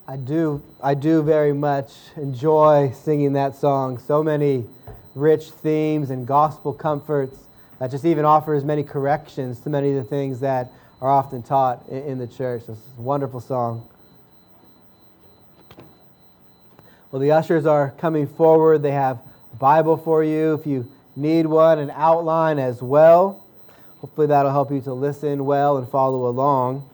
I do very much enjoy singing that song. So many rich themes and gospel comforts that just even offers many corrections to many of the things that are often taught in the church. It's a wonderful song. Well, the ushers are coming forward. They have a Bible for you if you need one, an outline as well. Hopefully that'll help you to listen well and follow along.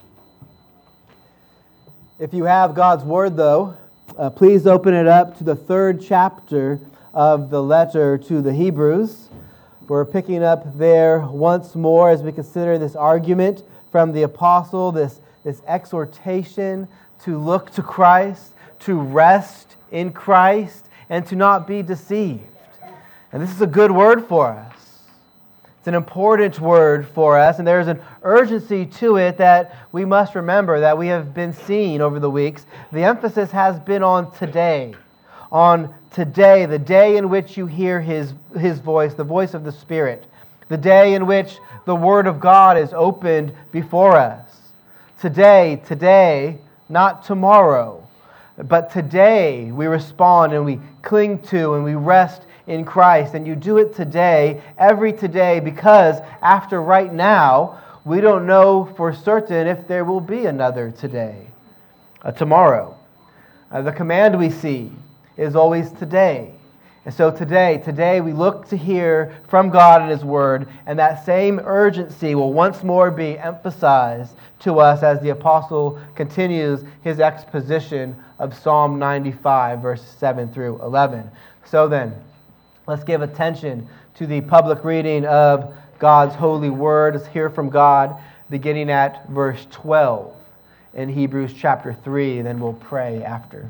If you have God's Word, though, please open it up to the 3rd chapter of the letter to the Hebrews. We're picking up there once more as we consider this argument from the apostle, this exhortation to look to Christ, to rest in Christ, and to not be deceived. And this is a good word for us. It's an important word for us, and there's an urgency to it that we must remember that we have been seeing over the weeks. The emphasis has been on today, the day in which you hear His voice, the voice of the Spirit, the day in which the Word of God is opened before us. Today, not tomorrow, but today we respond and we cling to and we rest in Christ, and you do it today, every today, because after right now, we don't know for certain if there will be another today, tomorrow. The command we see is always today. And so today we look to hear from God and His Word, and that same urgency will once more be emphasized to us as the apostle continues his exposition of Psalm 95, verses 7 through 11. So then, let's give attention to the public reading of God's holy word. Let's hear from God beginning at verse 12 in Hebrews chapter 3, and then we'll pray after.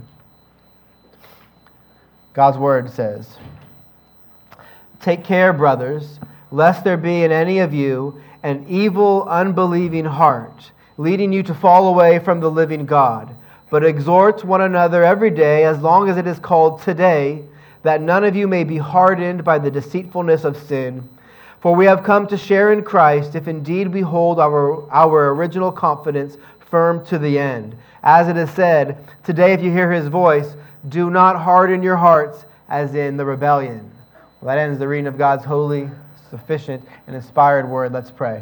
God's word says, "Take care, brothers, lest there be in any of you an evil, unbelieving heart, leading you to fall away from the living God. But exhort one another every day, as long as it is called today, that none of you may be hardened by the deceitfulness of sin. For we have come to share in Christ, if indeed we hold our original confidence firm to the end. As it is said, today if you hear His voice, do not harden your hearts as in the rebellion." Well, that ends the reading of God's holy, sufficient, and inspired word. Let's pray.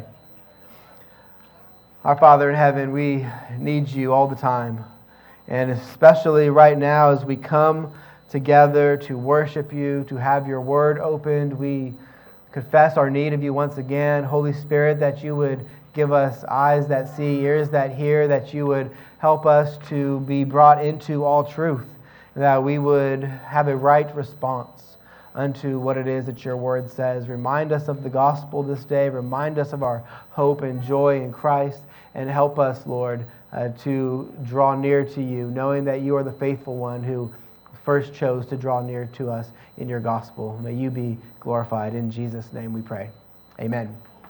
Our Father in heaven, we need You all the time, and especially right now as we come together to worship You, to have Your word opened. We confess our need of You once again. Holy Spirit, that You would give us eyes that see, ears that hear, that You would help us to be brought into all truth, that we would have a right response unto what it is that Your word says. Remind us of the gospel this day. Remind us of our hope and joy in Christ, and help us, Lord, to draw near to You, knowing that You are the faithful one who first chose to draw near to us in Your gospel. May You be glorified. In Jesus' name we pray. Amen.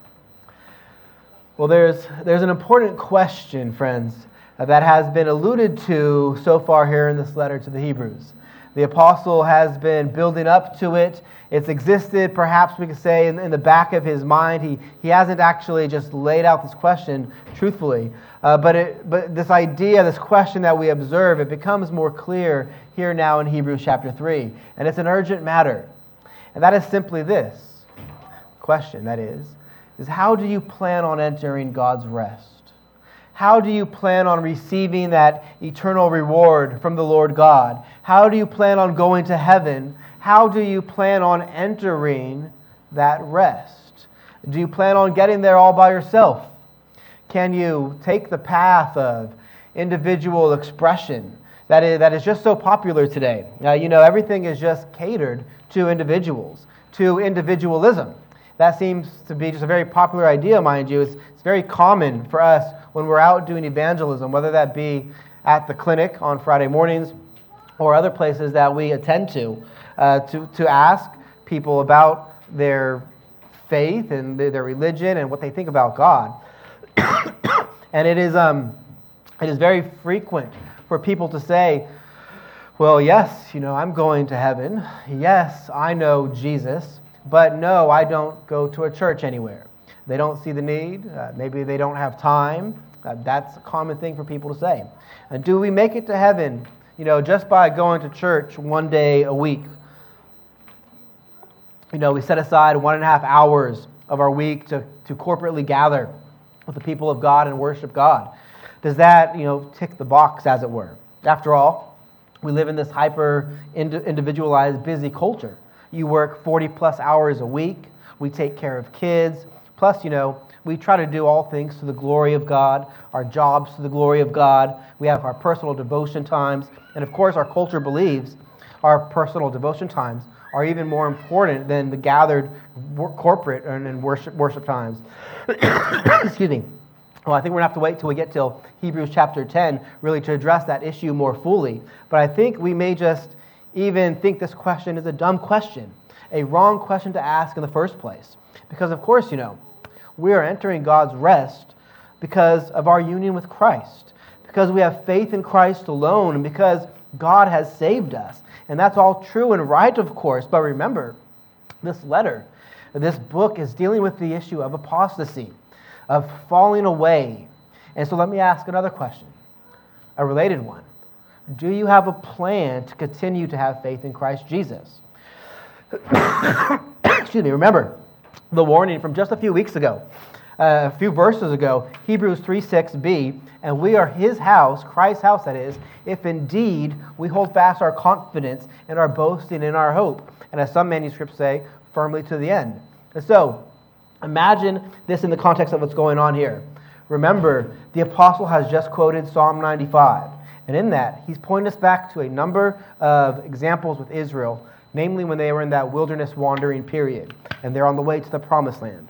Well, there's an important question, friends, that has been alluded to so far here in this letter to the Hebrews. The apostle has been building up to it. It's existed, perhaps we could say, in the back of his mind. He hasn't actually just laid out this question truthfully. But this idea, this question that we observe, it becomes more clear here now in Hebrews chapter 3. And it's an urgent matter. And that is simply this. Question, that is how do you plan on entering God's rest? How do you plan on receiving that eternal reward from the Lord God? How do you plan on going to heaven? How do you plan on entering that rest? Do you plan on getting there all by yourself? Can you take the path of individual expression that is just so popular today? Everything is just catered to individuals, to individualism. That seems to be just a very popular idea, mind you. It's very common for us when we're out doing evangelism, whether that be at the clinic on Friday mornings or other places that we attend to ask people about their faith and their religion and what they think about God. And it is very frequent for people to say, well, yes, I'm going to heaven. Yes, I know Jesus. But no, I don't go to a church anywhere. They don't see the need. Maybe they don't have time. That's a common thing for people to say. And do we make it to heaven, just by going to church one day a week? We set aside 1.5 hours of our week to corporately gather with the people of God and worship God. Does that, tick the box, as it were? After all, we live in this hyper-individualized, busy culture. You work 40-plus hours a week. We take care of kids. Plus, we try to do all things to the glory of God, our jobs to the glory of God. We have our personal devotion times. And of course, our culture believes our personal devotion times are even more important than the gathered corporate and worship times. Excuse me. Well, I think we're going to have to wait till we get till Hebrews chapter 10 really to address that issue more fully. But I think we may just even think this question is a dumb question, a wrong question to ask in the first place. Because of course, we are entering God's rest because of our union with Christ, because we have faith in Christ alone, and because God has saved us. And that's all true and right, of course. But remember, this letter, this book is dealing with the issue of apostasy, of falling away. And so let me ask another question, a related one. Do you have a plan to continue to have faith in Christ Jesus? Excuse me, remember the warning from just a few weeks ago, a few verses ago, Hebrews 3:6b, and we are his house, Christ's house that is, if indeed we hold fast our confidence and our boasting in our hope, and as some manuscripts say, firmly to the end. And so, imagine this in the context of what's going on here. Remember, the apostle has just quoted Psalm 95, and in that, he's pointing us back to a number of examples with Israel, namely when they were in that wilderness wandering period, and they're on the way to the promised land.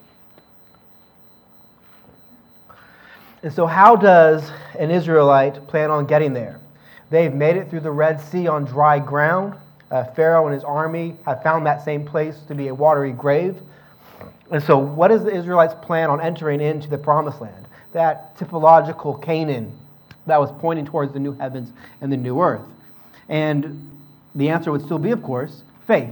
And so how does an Israelite plan on getting there? They've made it through the Red Sea on dry ground. Pharaoh and his army have found that same place to be a watery grave. And so what is the Israelites' plan on entering into the promised land? That typological Canaan that was pointing towards the new heavens and the new earth. And the answer would still be, of course, faith.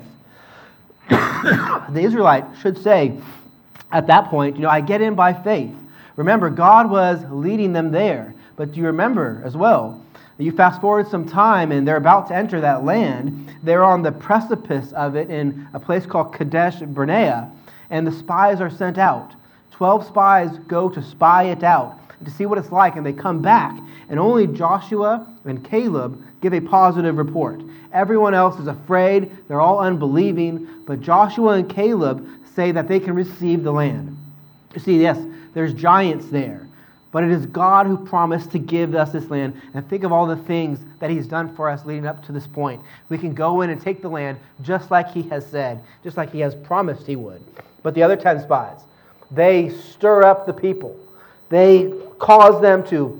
The Israelite should say at that point, I get in by faith. Remember, God was leading them there. But do you remember as well, you fast forward some time and they're about to enter that land. They're on the precipice of it in a place called Kadesh Barnea, and the spies are sent out. 12 spies go to spy it out, to see what it's like, and they come back. And only Joshua and Caleb give a positive report. Everyone else is afraid. They're all unbelieving. But Joshua and Caleb say that they can receive the land. You see, yes, there's giants there. But it is God who promised to give us this land. And think of all the things that he's done for us leading up to this point. We can go in and take the land just like he has said, just like he has promised he would. But the other 10 spies, they stir up the people. They cause them to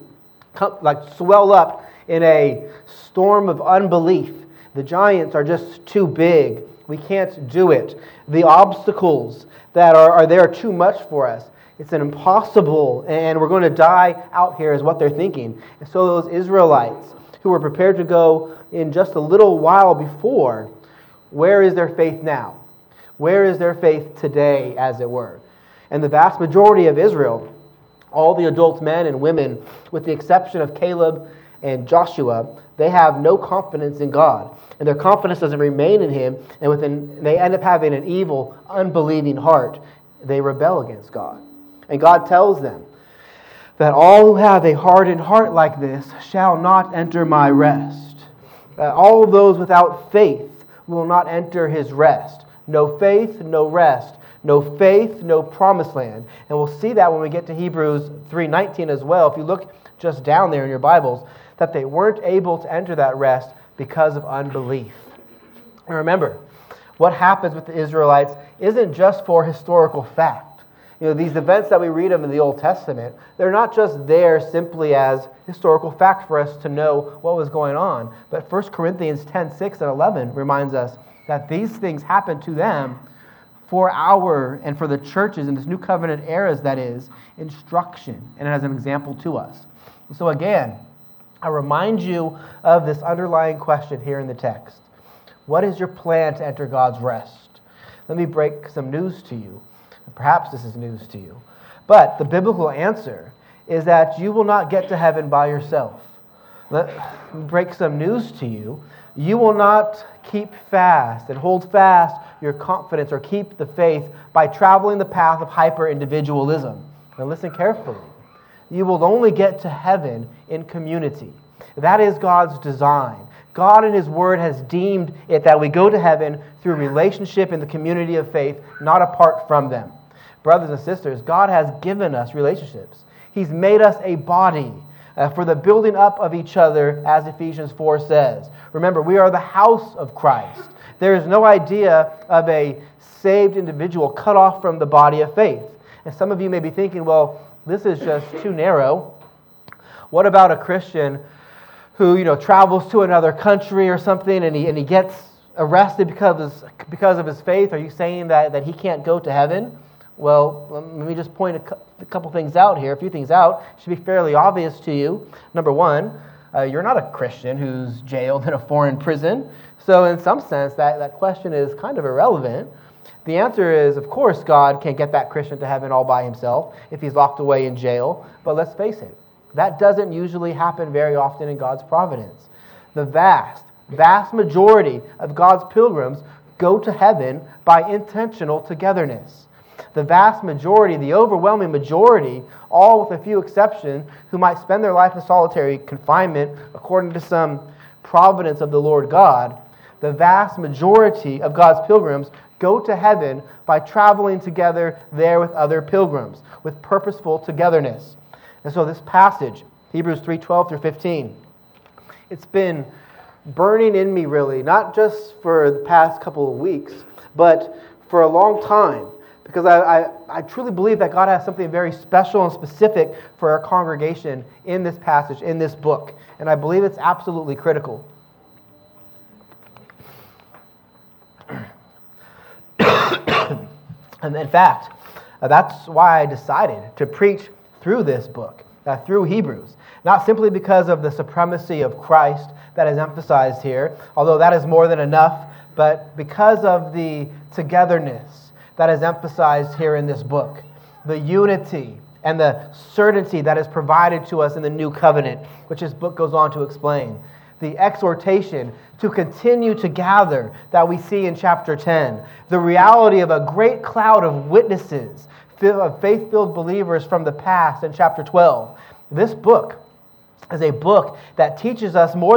swell up in a storm of unbelief. The giants are just too big. We can't do it. The obstacles that are there are too much for us. It's an impossible, and we're going to die out here is what they're thinking. And so those Israelites who were prepared to go in just a little while before, where is their faith now? Where is their faith today, as it were? And the vast majority of Israel, all the adult men and women, with the exception of Caleb and Joshua, they have no confidence in God. And their confidence doesn't remain in him, and they end up having an evil, unbelieving heart. They rebel against God. And God tells them that all who have a hardened heart like this shall not enter my rest. All those without faith will not enter his rest. No faith, no rest. No faith, no promised land. And we'll see that when we get to Hebrews 3:19 as well. If you look just down there in your Bibles, that they weren't able to enter that rest because of unbelief. And remember, what happens with the Israelites isn't just for historical fact. These events that we read of in the Old Testament, they're not just there simply as historical fact for us to know what was going on. But 1 Corinthians 10:6 and 11 reminds us that these things happened to them for our and for the churches in this new covenant eras, that is, instruction, and as an example to us. So again, I remind you of this underlying question here in the text. What is your plan to enter God's rest? Let me break some news to you. Perhaps this is news to you. But the biblical answer is that you will not get to heaven by yourself. Let me break some news to you. You will not keep fast and hold fast your confidence or keep the faith by traveling the path of hyper-individualism. Now listen carefully. You will only get to heaven in community. That is God's design. God in His Word has deemed it that we go to heaven through relationship in the community of faith, not apart from them. Brothers and sisters, God has given us relationships. He's made us a body for the building up of each other, as Ephesians 4 says. Remember, we are the house of Christ. There is no idea of a saved individual cut off from the body of faith. And some of you may be thinking, well, this is just too narrow. What about a Christian who, travels to another country or something and he gets arrested because of his faith? Are you saying that he can't go to heaven? Well, let me just point a couple things out here, a few things out. It should be fairly obvious to you. Number one, you're not a Christian who's jailed in a foreign prison. So in some sense, that question is kind of irrelevant. The answer is, of course, God can't get that Christian to heaven all by himself if he's locked away in jail. But let's face it, that doesn't usually happen very often in God's providence. The vast majority of God's pilgrims go to heaven by intentional togetherness. The vast majority, the overwhelming majority, all with a few exceptions, who might spend their life in solitary confinement according to some providence of the Lord God, the vast majority of God's pilgrims go to heaven by traveling together there with other pilgrims, with purposeful togetherness. And so this passage, Hebrews 3:12 through 15, it's been burning in me really, not just for the past couple of weeks, but for a long time. Because I truly believe that God has something very special and specific for our congregation in this passage, in this book. And I believe it's absolutely critical. And in fact, that's why I decided to preach through this book, through Hebrews. Not simply because of the supremacy of Christ that is emphasized here, although that is more than enough, but because of the togetherness that is emphasized here in this book, the unity and the certainty that is provided to us in the new covenant, which this book goes on to explain, the exhortation to continue to gather that we see in chapter 10, the reality of a great cloud of witnesses, of faith-filled believers from the past in chapter 12. This book is a book that teaches us more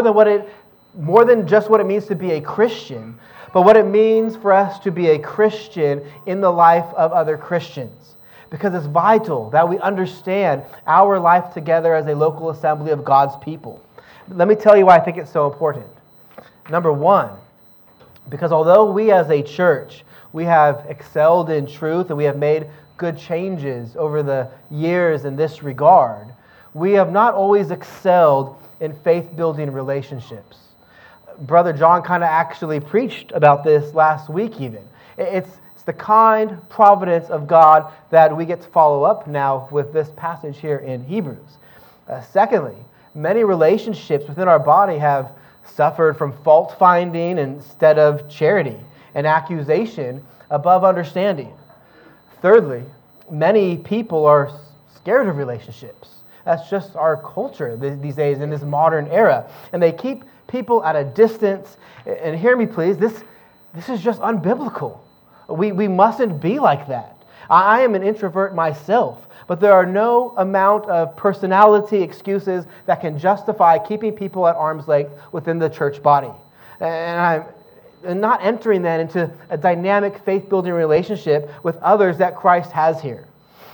than just what it means to be a Christian, but what it means for us to be a Christian in the life of other Christians. Because it's vital that we understand our life together as a local assembly of God's people. Let me tell you why I think it's so important. Number one, because although we as a church, we have excelled in truth and we have made good changes over the years in this regard, we have not always excelled in faith-building relationships. Brother John kind of actually preached about this last week even. It's the kind providence of God that we get to follow up now with this passage here in Hebrews. Secondly, many relationships within our body have suffered from fault-finding instead of charity, and accusation above understanding. Thirdly, many people are scared of relationships. That's just our culture these days in this modern era. And they keep people at a distance. And hear me please, this is just unbiblical. We mustn't be like that. I am an introvert myself, but there are no amount of personality excuses that can justify keeping people at arm's length within the church body. And I'm not entering that into a dynamic faith-building relationship with others that Christ has here.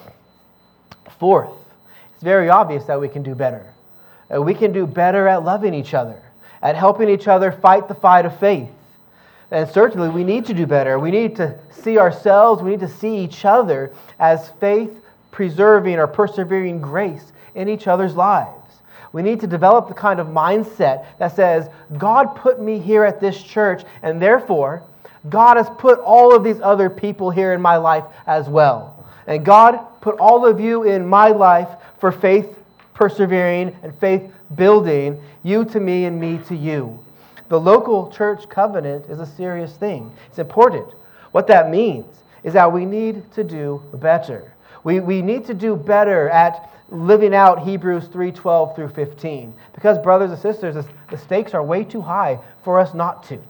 Fourth, it's very obvious that we can do better. We can do better at loving each other, at helping each other fight the fight of faith. And certainly we need to do better. We need to see ourselves, we need to see each other as faith-preserving or persevering grace in each other's lives. We need to develop the kind of mindset that says, God put me here at this church, and therefore, God has put all of these other people here in my life as well. And God put all of you in my life for faith persevering and faith building, you to me and me to you. The local church covenant is a serious thing. It's important. What that means is that we need to do better. We need to do better at living out Hebrews 3:12 through 15. Because, brothers and sisters, the stakes are way too high for us not to.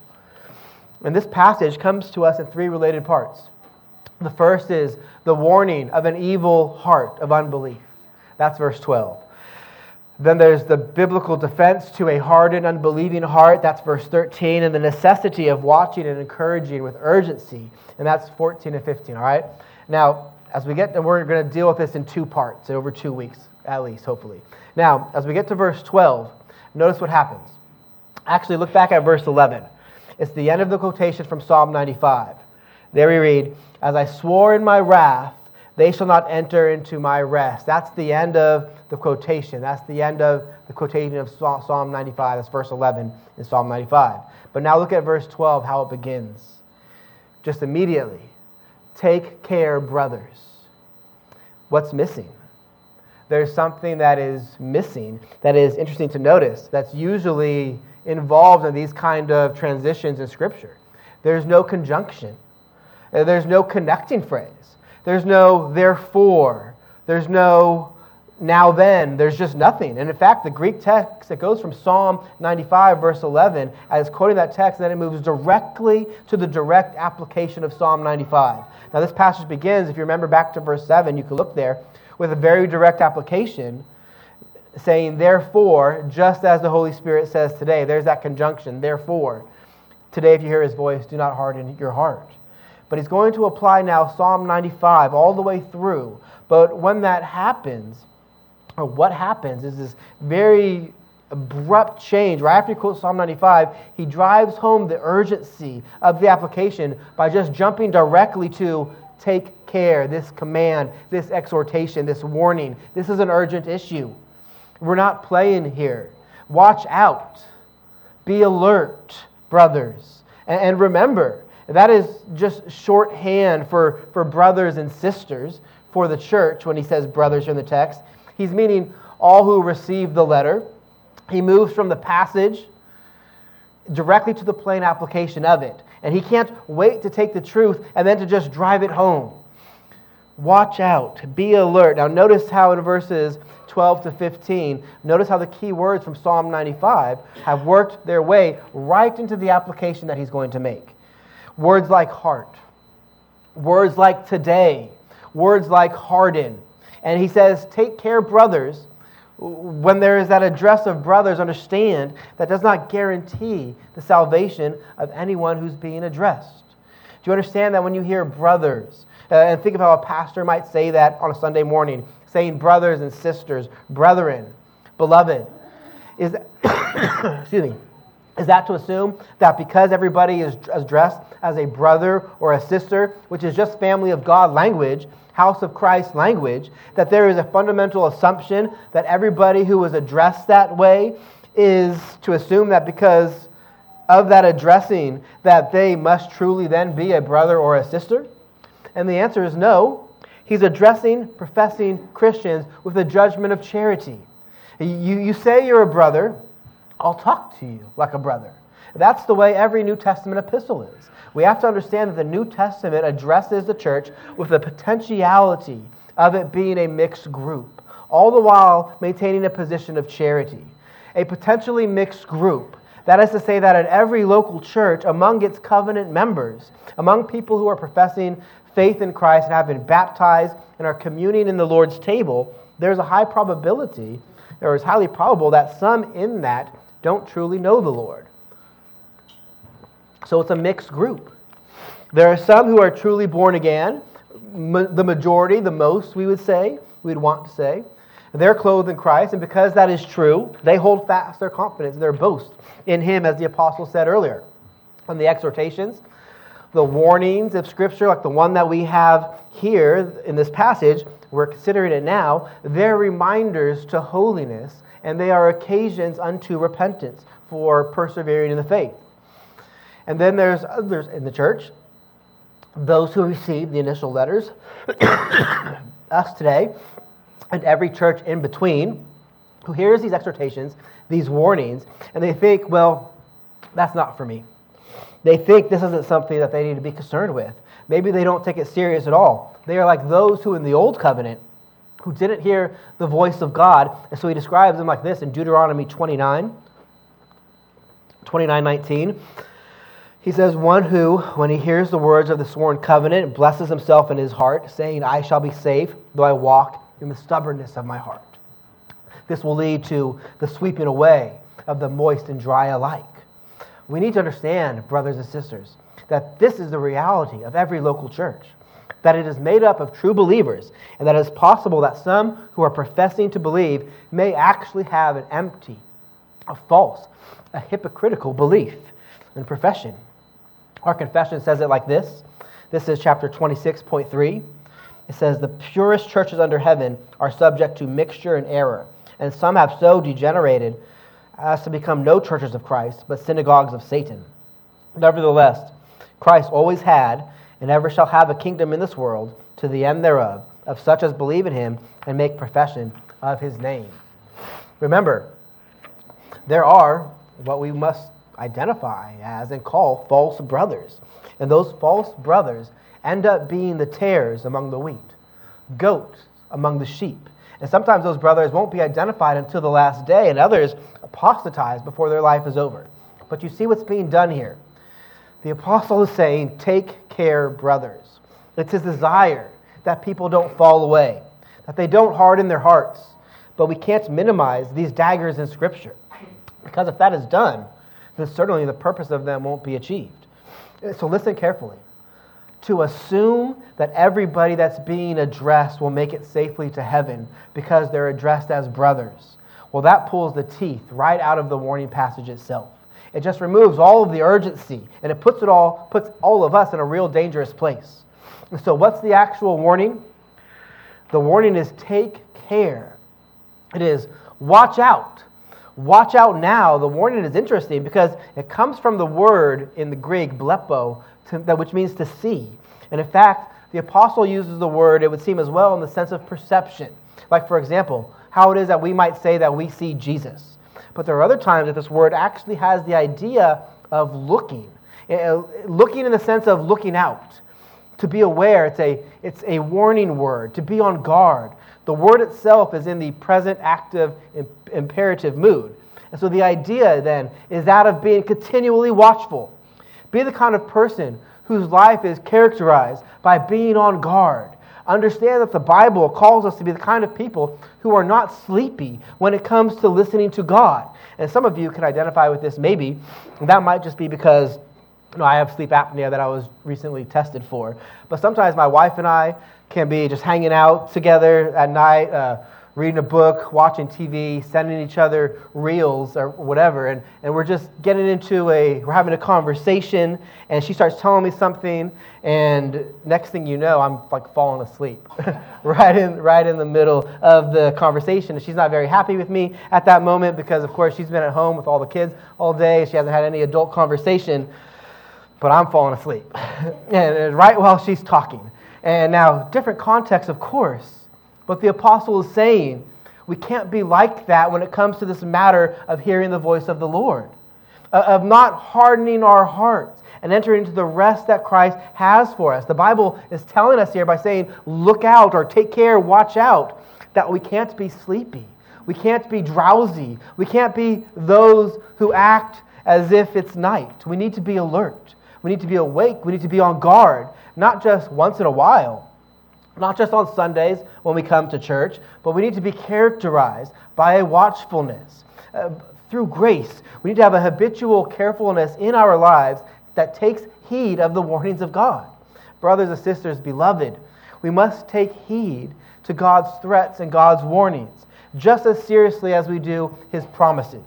And this passage comes to us in three related parts. The first is the warning of an evil heart of unbelief. That's verse 12. Then there's the biblical defense to a hardened, unbelieving heart. That's verse 13. And the necessity of watching and encouraging with urgency. And that's 14 and 15, all right? Now, as we get, and we're going to deal with this in two parts, over 2 weeks, at least, hopefully. Now, as we get to verse 12, notice what happens. Actually, look back at verse 11. It's the end of the quotation from Psalm 95. There we read, "As I swore in my wrath, they shall not enter into my rest." That's the end of the quotation. That's the end of the quotation of Psalm 95. That's verse 11 in Psalm 95. But now look at verse 12, how it begins. Just immediately. "Take care, brothers." What's missing? There's something that is missing that is interesting to notice that's usually involved in these kind of transitions in Scripture. There's no conjunction. There's no connecting phrase. There's no therefore. There's no now then. There's just nothing. And in fact, the Greek text that goes from Psalm 95, verse 11, as quoting that text, then it moves directly to the direct application of Psalm 95. Now this passage begins, if you remember back to verse 7, you can look there, with a very direct application, saying, therefore, just as the Holy Spirit says today. There's that conjunction, therefore. Today, if you hear His voice, do not harden your heart. But He's going to apply now Psalm 95 all the way through. But when that happens, or what happens, is this very abrupt change. Right after he quotes Psalm 95, he drives home the urgency of the application by just jumping directly to take care, this command, this exhortation, this warning. This is an urgent issue. We're not playing here. Watch out. Be alert, brothers. And remember, that is just shorthand for brothers and sisters for the church when he says brothers in the text. He's meaning all who receive the letter. He moves from the passage directly to the plain application of it. And he can't wait to take the truth and then to just drive it home. Watch out. Be alert. Now notice how in verses 12 to 15, notice how the key words from Psalm 95 have worked their way right into the application that he's going to make. Words like heart. Words like today. Words like harden. And he says, take care, brothers. When there is that address of brothers, understand that does not guarantee the salvation of anyone who's being addressed. Do you understand that when you hear brothers, and think of how a pastor might say that on a Sunday morning, saying brothers and sisters, brethren, beloved, is that, excuse me, is that to assume that because everybody is addressed as a brother or a sister, which is just family of God language, house of Christ language, that there is a fundamental assumption that everybody who is addressed that way is to assume that because of that addressing that they must truly then be a brother or a sister? And the answer is no. He's addressing professing Christians with a judgment of charity. You say you're a brother, I'll talk to you like a brother. That's the way every New Testament epistle is. We have to understand that the New Testament addresses the church with the potentiality of it being a mixed group, all the while maintaining a position of charity. A potentially mixed group. That is to say that at every local church, among its covenant members, among people who are professing faith in Christ and have been baptized and are communing in the Lord's table, there's a high probability, or it's highly probable that some in that don't truly know the Lord. So it's a mixed group. There are some who are truly born again, the majority, the most we would say, we'd want to say. They're clothed in Christ, and because that is true, they hold fast their confidence, their boast in Him, as the apostle said earlier. On the exhortations, the warnings of Scripture, like the one that we have here in this passage, we're considering it now, they're reminders to holiness, and they are occasions unto repentance for persevering in the faith. And then there's others in the church, those who received the initial letters, us today, and every church in between, who hears these exhortations, these warnings, and they think, well, that's not for me. They think this isn't something that they need to be concerned with. Maybe they don't take it serious at all. They are like those who in the Old Covenant who didn't hear the voice of God. And so he describes them like this in Deuteronomy 29:19. He says, one who, when he hears the words of the sworn covenant, blesses himself in his heart, saying, I shall be safe, though I walk in the stubbornness of my heart. This will lead to the sweeping away of the moist and dry alike. We need to understand, brothers and sisters, that this is the reality of every local church, that it is made up of true believers, and that it is possible that some who are professing to believe may actually have an empty, a false, a hypocritical belief and profession. Our confession says it like this. This is chapter 26.3. It says, the purest churches under heaven are subject to mixture and error, and some have so degenerated as to become no churches of Christ, but synagogues of Satan. Nevertheless, Christ always had and ever shall have a kingdom in this world, to the end thereof, of such as believe in him and make profession of his name. Remember, there are what we must identify as and call false brothers. And those false brothers end up being the tares among the wheat, goats among the sheep. And sometimes those brothers won't be identified until the last day, and others apostatize before their life is over. But you see what's being done here. The apostle is saying, take care, brothers. It's his desire that people don't fall away, that they don't harden their hearts. But we can't minimize these daggers in Scripture, because if that is done, then certainly the purpose of them won't be achieved. So listen carefully. To assume that everybody that's being addressed will make it safely to heaven because they're addressed as brothers, well, that pulls the teeth right out of the warning passage itself. It just removes all of the urgency, and it puts all of us in a real dangerous place. And so what's the actual warning? The warning is take care. It is watch out. Watch out now. The warning is interesting because it comes from the word in the Greek, blepo, which means to see. And in fact, the apostle uses the word, it would seem as well, in the sense of perception. Like, for example, how it is that we might say that we see Jesus. But there are other times that this word actually has the idea of looking. Looking in the sense of looking out. To be aware, it's a warning word, to be on guard. The word itself is in the present active imperative mood. And so the idea then is that of being continually watchful. Be the kind of person whose life is characterized by being on guard. Understand that the Bible calls us to be the kind of people who are not sleepy when it comes to listening to God. And some of you can identify with this maybe. And that might just be because I have sleep apnea that I was recently tested for. But sometimes my wife and I can be just hanging out together at night, reading a book, watching TV, sending each other reels or whatever, and we're just we're having a conversation, and she starts telling me something, and next thing you know, I'm like falling asleep right in the middle of the conversation. And she's not very happy with me at that moment because, of course, she's been at home with all the kids all day. She hasn't had any adult conversation, but I'm falling asleep, and right while she's talking. And now, different context, of course. But the apostle is saying we can't be like that when it comes to this matter of hearing the voice of the Lord, of not hardening our hearts and entering into the rest that Christ has for us. The Bible is telling us here by saying, look out or take care, watch out, that we can't be sleepy. We can't be drowsy. We can't be those who act as if it's night. We need to be alert. We need to be awake. We need to be on guard, not just once in a while. Not just on Sundays when we come to church, but we need to be characterized by a watchfulness. Through grace, we need to have a habitual carefulness in our lives that takes heed of the warnings of God. Brothers and sisters, beloved, we must take heed to God's threats and God's warnings, just as seriously as we do His promises.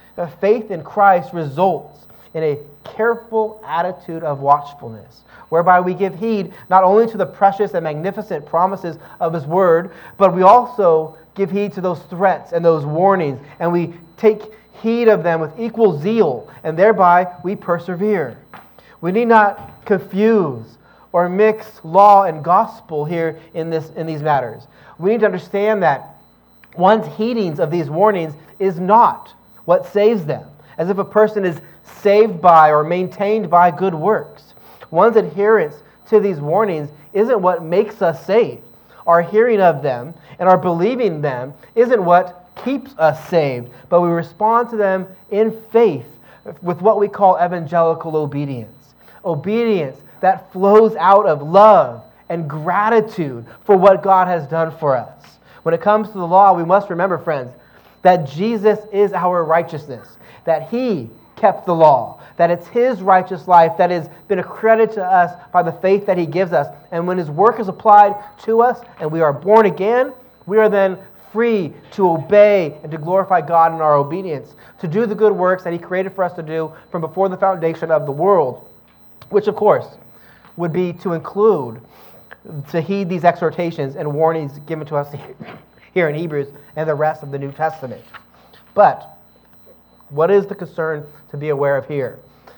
Faith in Christ results in a careful attitude of watchfulness, whereby we give heed not only to the precious and magnificent promises of His Word, but we also give heed to those threats and those warnings, and we take heed of them with equal zeal, and thereby we persevere. We need not confuse or mix law and gospel here in these matters. We need to understand that one's heedings of these warnings is not what saves them, as if a person is saved by or maintained by good works. One's adherence to these warnings isn't what makes us saved. Our hearing of them and our believing them isn't what keeps us saved, but we respond to them in faith with what we call evangelical obedience. Obedience that flows out of love and gratitude for what God has done for us. When it comes to the law, we must remember, friends, that Jesus is our righteousness, that He kept the law, that it's His righteous life that has been accredited to us by the faith that He gives us. And when His work is applied to us and we are born again, we are then free to obey and to glorify God in our obedience, to do the good works that He created for us to do from before the foundation of the world, which, of course, would be to include, to heed these exhortations and warnings given to us here in Hebrews and the rest of the New Testament. But what is the concern to be aware of here?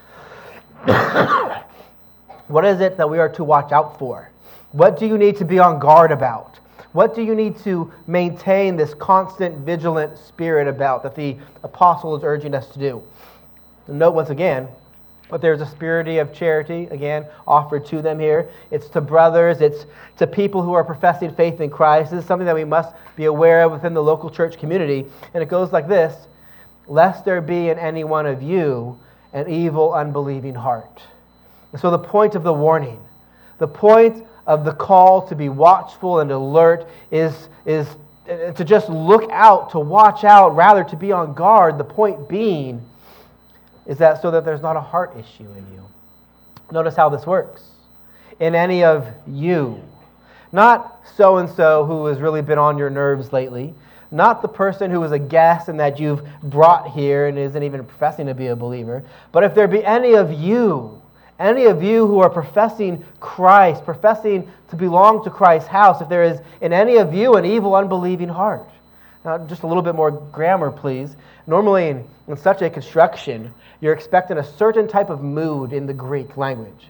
What is it that we are to watch out for? What do you need to be on guard about? What do you need to maintain this constant, vigilant spirit about that the apostle is urging us to do? Note once again, but there's a spirit of charity, again, offered to them here. It's to brothers, it's to people who are professing faith in Christ. This is something that we must be aware of within the local church community. And it goes like this: lest there be in any one of you an evil, unbelieving heart. And so the point of the warning, the point of the call to be watchful and alert is to just look out, to watch out, rather to be on guard. The point being is that so that there's not a heart issue in you. Notice how this works. In any of you. Not so-and-so who has really been on your nerves lately. Not the person who is a guest and that you've brought here and isn't even professing to be a believer. But if there be any of you who are professing Christ, professing to belong to Christ's house, if there is in any of you an evil, unbelieving heart. Now, just a little bit more grammar, please. Normally, in such a construction, you're expecting a certain type of mood in the Greek language.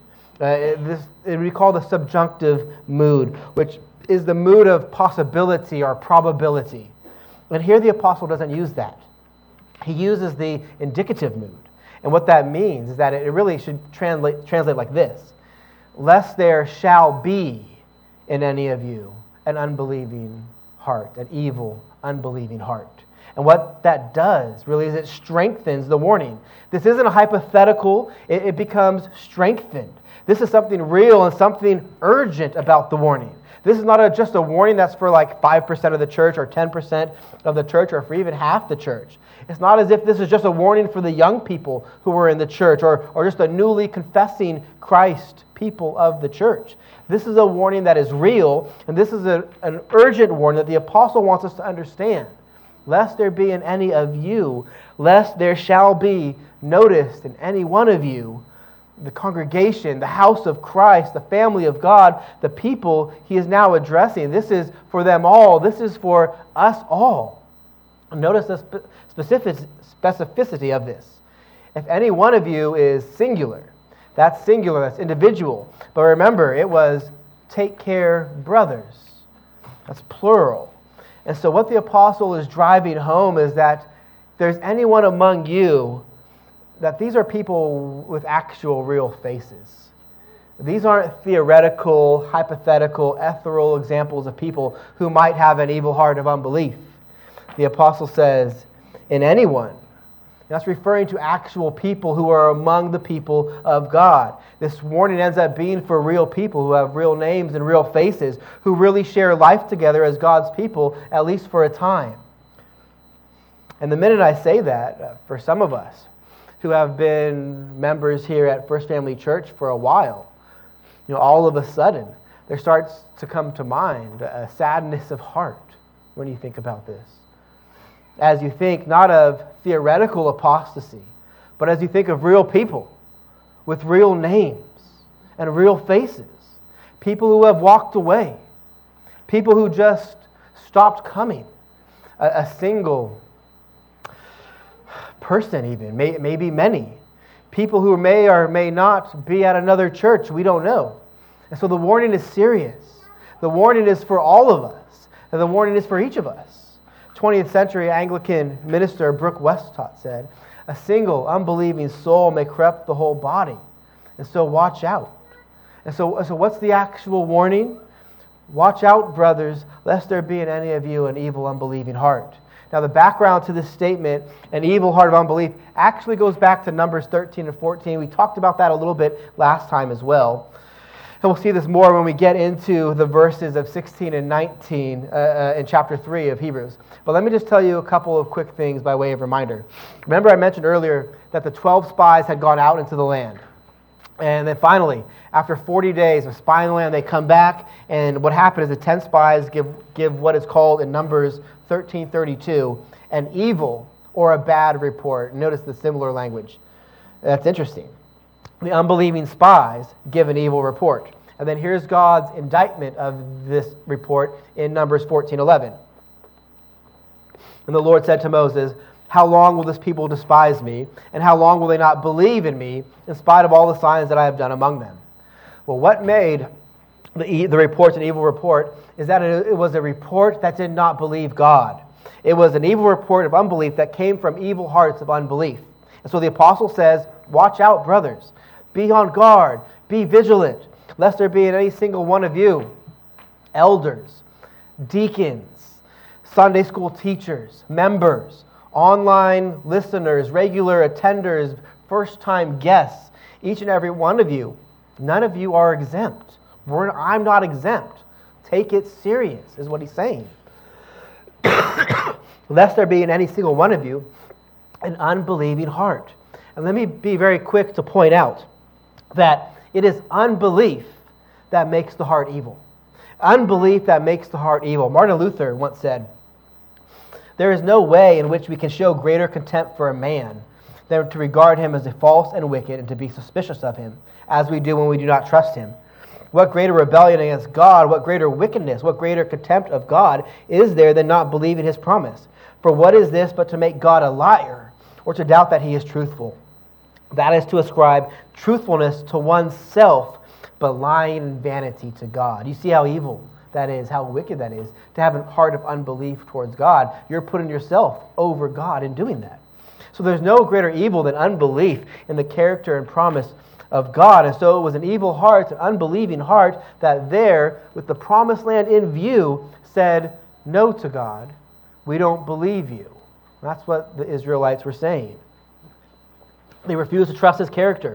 We call the subjunctive mood, which is the mood of possibility or probability. And here the apostle doesn't use that. He uses the indicative mood. And what that means is that it really should translate like this: lest there shall be in any of you an unbelieving heart, an evil, unbelieving heart. And what that does really is it strengthens the warning. This isn't a hypothetical, it becomes strengthened. This is something real and something urgent about the warning. This is not just a warning that's for like 5% of the church or 10% of the church or for even half the church. It's not as if this is just a warning for the young people who are in the church or just the newly confessing Christ people of the church. This is a warning that is real, and this is an urgent warning that the apostle wants us to understand. Lest there be in any of you, lest there shall be noticed in any one of you, the congregation, the house of Christ, the family of God, the people he is now addressing. This is for them all. This is for us all. Notice the specificity of this. If any one of you is singular, that's individual. But remember, it was take care, brothers. That's plural. And so what the apostle is driving home is that if there's anyone among you, that these are people with actual real faces. These aren't theoretical, hypothetical, ethereal examples of people who might have an evil heart of unbelief. The apostle says, in anyone. That's referring to actual people who are among the people of God. This warning ends up being for real people who have real names and real faces, who really share life together as God's people, at least for a time. And the minute I say that, for some of us who have been members here at First Family Church for a while, all of a sudden, there starts to come to mind a sadness of heart when you think about this. As you think not of theoretical apostasy, but as you think of real people with real names and real faces, people who have walked away, people who just stopped coming, a single person even, maybe many, people who may or may not be at another church, we don't know. And so the warning is serious. The warning is for all of us, and the warning is for each of us. 20th century Anglican minister Brooke Westcott said, a single unbelieving soul may corrupt the whole body, and so watch out. And so what's the actual warning? Watch out, brothers, lest there be in any of you an evil, unbelieving heart. Now, the background to this statement, an evil heart of unbelief, actually goes back to Numbers 13 and 14. We talked about that a little bit last time as well. And we'll see this more when we get into the verses of 16 and 19 in chapter 3 of Hebrews. But let me just tell you a couple of quick things by way of reminder. Remember I mentioned earlier that the 12 spies had gone out into the land. And then finally, after 40 days of spying the land, they come back, and what happened is the 10 spies give what is called in Numbers 13:32 an evil or a bad report. Notice the similar language. That's interesting. The unbelieving spies give an evil report. And then here's God's indictment of this report in Numbers 14:11. And the Lord said to Moses, "How long will this people despise me? And how long will they not believe in me in spite of all the signs that I have done among them?" Well, what made the report an evil report is that it was a report that did not believe God. It was an evil report of unbelief that came from evil hearts of unbelief. And so the apostle says, watch out, brothers. Be on guard. Be vigilant, lest there be in any single one of you elders, deacons, Sunday school teachers, members, online listeners, regular attenders, first-time guests, each and every one of you, none of you are exempt. I'm not exempt. Take it serious, is what he's saying. Lest there be in any single one of you an unbelieving heart. And let me be very quick to point out that it is unbelief that makes the heart evil. Unbelief that makes the heart evil. Martin Luther once said, "There is no way in which we can show greater contempt for a man than to regard him as a false and wicked and to be suspicious of him, as we do when we do not trust him. What greater rebellion against God, what greater wickedness, what greater contempt of God is there than not believing his promise? For what is this but to make God a liar, or to doubt that he is truthful? That is to ascribe truthfulness to oneself, but lying and vanity to God." You see how evil that is, how wicked that is, to have a heart of unbelief towards God. You're putting yourself over God in doing that. So there's no greater evil than unbelief in the character and promise of God. And so it was an evil heart, an unbelieving heart, that there, with the promised land in view, said no to God. We don't believe you. That's what the Israelites were saying. They refused to trust his character.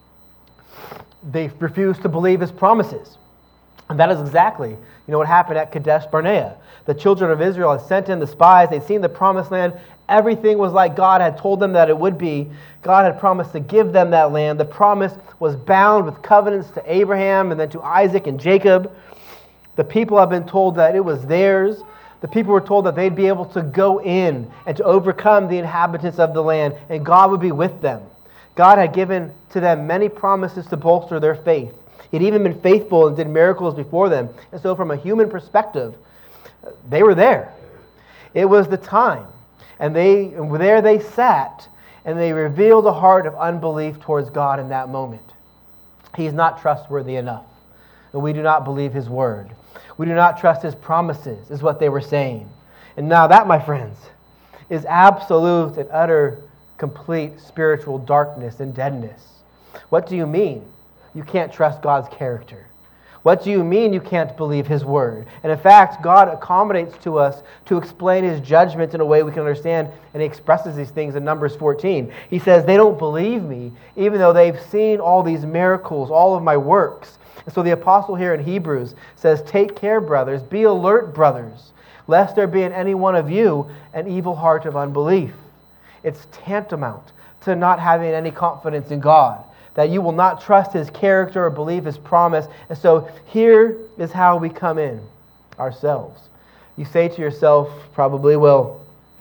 They refused to believe his promises. And that is exactly, what happened at Kadesh Barnea. The children of Israel had sent in the spies. They'd seen the promised land. Everything was like God had told them that it would be. God had promised to give them that land. The promise was bound with covenants to Abraham and then to Isaac and Jacob. The people have been told that it was theirs. The people were told that they'd be able to go in and to overcome the inhabitants of the land, and God would be with them. God had given to them many promises to bolster their faith. He'd even been faithful and did miracles before them. And so from a human perspective, they were there. It was the time. And there they sat, and they revealed a heart of unbelief towards God in that moment. He's not trustworthy enough, and we do not believe his word. We do not trust his promises, is what they were saying. And now that, my friends, is absolute and utter, complete spiritual darkness and deadness. What do you mean you can't trust God's character? What do you mean you can't believe his word? And in fact, God accommodates to us to explain his judgment in a way we can understand, and he expresses these things in Numbers 14. He says, they don't believe me, even though they've seen all these miracles, all of my works. And so the apostle here in Hebrews says, take care, brothers, be alert, brothers, lest there be in any one of you an evil heart of unbelief. It's tantamount to not having any confidence in God, that you will not trust his character or believe his promise. And so here is how we come in ourselves. You say to yourself probably, well,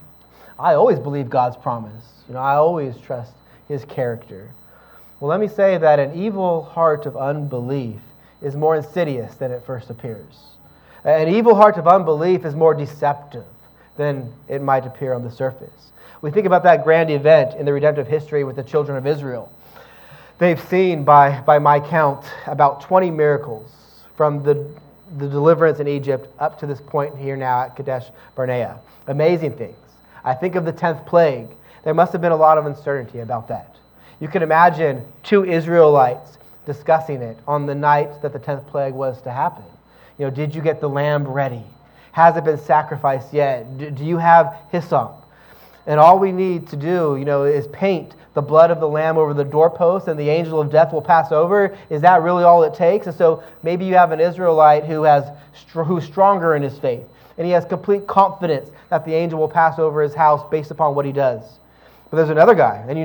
I always believe God's promise. I always trust his character. Well, let me say that an evil heart of unbelief is more insidious than it first appears. An evil heart of unbelief is more deceptive than it might appear on the surface. We think about that grand event in the redemptive history with the children of Israel. They've seen, by my count, about 20 miracles from the deliverance in Egypt up to this point here now at Kadesh Barnea. Amazing things. I think of the 10th plague. There must have been a lot of uncertainty about that. You can imagine 2 Israelites discussing it on the night that the 10th plague was to happen. Did you get the lamb ready? Has it been sacrificed yet? Do you have hyssop? And all we need to do, is paint the blood of the lamb over the doorpost and the angel of death will pass over. Is that really all it takes? And so maybe you have an Israelite who's stronger in his faith, and he has complete confidence that the angel will pass over his house based upon what he does. But there's another guy, and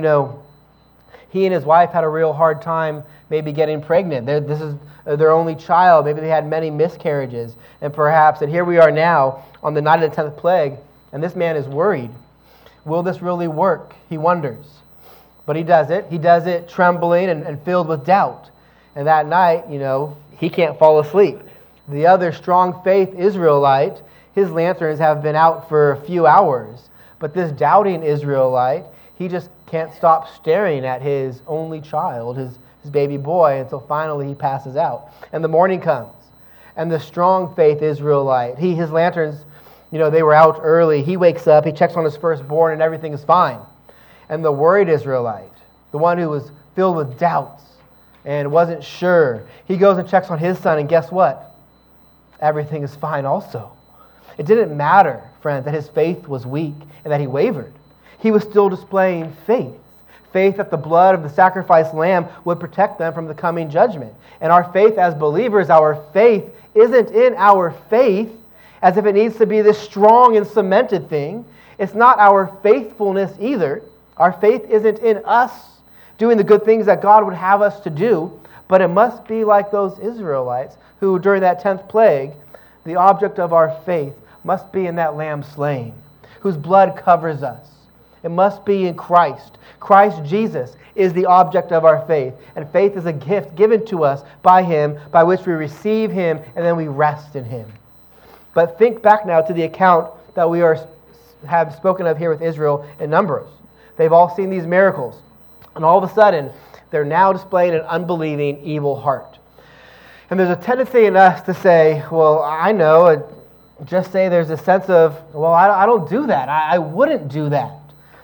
he and his wife had a real hard time maybe getting pregnant. This is their only child. Maybe they had many miscarriages. And here we are now on the night of the 10th plague, and this man is worried. Will this really work? He wonders. But he does it. He does it trembling and filled with doubt. And that night, he can't fall asleep. The other strong faith Israelite, his lanterns have been out for a few hours. But this doubting Israelite, he just can't stop staring at his only child, his baby boy, until finally he passes out. And the morning comes. And the strong faith Israelite, his lanterns, they were out early. He wakes up, he checks on his firstborn, and everything is fine. And the worried Israelite, the one who was filled with doubts and wasn't sure, he goes and checks on his son, and guess what? Everything is fine also. It didn't matter, friends, that his faith was weak and that he wavered. He was still displaying faith. Faith that the blood of the sacrificed lamb would protect them from the coming judgment. And our faith as believers, our faith isn't in our faith as if it needs to be this strong and cemented thing. It's not our faithfulness either. Our faith isn't in us doing the good things that God would have us to do, but it must be like those Israelites who, during that 10th plague, the object of our faith must be in that lamb slain, whose blood covers us. It must be in Christ. Christ Jesus is the object of our faith, and faith is a gift given to us by Him, by which we receive Him, and then we rest in Him. But think back now to the account that we have spoken of here with Israel in Numbers. They've all seen these miracles, and all of a sudden, they're now displaying an unbelieving, evil heart. And there's a tendency in us to say, well, I know, just say there's a sense of, well, I don't do that. I wouldn't do that.